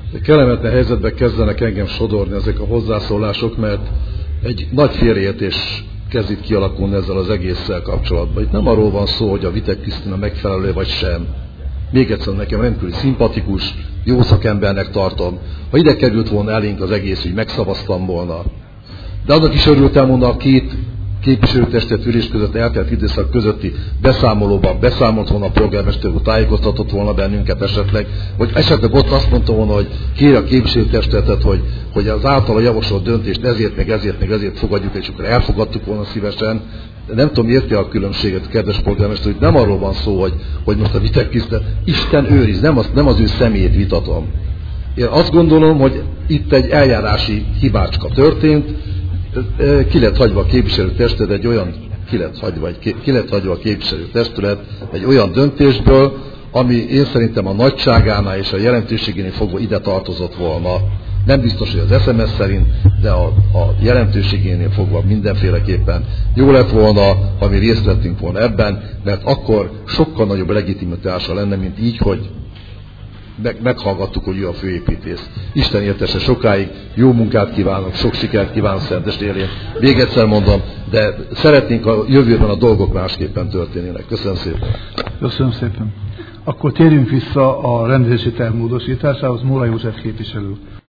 Kellemetlen helyzetbe kezdenek engem sodorni ezek a hozzászólások, mert egy nagy félreértés kezd itt kialakulni ezzel az egésszel kapcsolatban. Itt nem arról van szó, hogy a Vitek Krisztina megfelelő vagy sem. Még egyszer, nekem rendkívül szimpatikus, jó szakembernek tartom. Ha ide került volna elénk az egész, hogy megszavaztam volna. De annak is örültem volna, a két képviselőtestület ülés között eltelt időszak közötti beszámolóban beszámolt volna a polgármester úr, tájékoztatott volna bennünket esetleg, vagy esetleg ott azt mondta volna, hogy kér a képviselőtestületet, hogy az általa javasolt döntést ezért fogadjuk, és akkor elfogadtuk volna szívesen. Nem tudom, érti a különbséget, kedves polgármester, hogy nem arról van szó, hogy most a Vitek Krisztina, Isten őriz, nem az ő személyét vitatom. Én azt gondolom, hogy itt egy eljárási hibácska történt, ki lett hagyva a képviselőtestület egy olyan döntésből, ami én szerintem a nagyságánál és a jelentőségénél fogva ide tartozott volna. Nem biztos, hogy az SMS szerint, de a jelentőségénél fogva mindenféleképpen jó lett volna, ha mi részt vettünk volna ebben, mert akkor sokkal nagyobb legitimitása lenne, mint így, hogy meghallgattuk, hogy ő a főépítész. Isten éltesse sokáig, jó munkát kívánok, sok sikert kívánok Szenteste élén. Még egyszer mondom, de szeretnénk a jövőben a dolgok másképpen történjenek. Köszönöm szépen. Köszönöm szépen. Akkor térjünk vissza a rendezési terv módosításához. Móla József képviselő.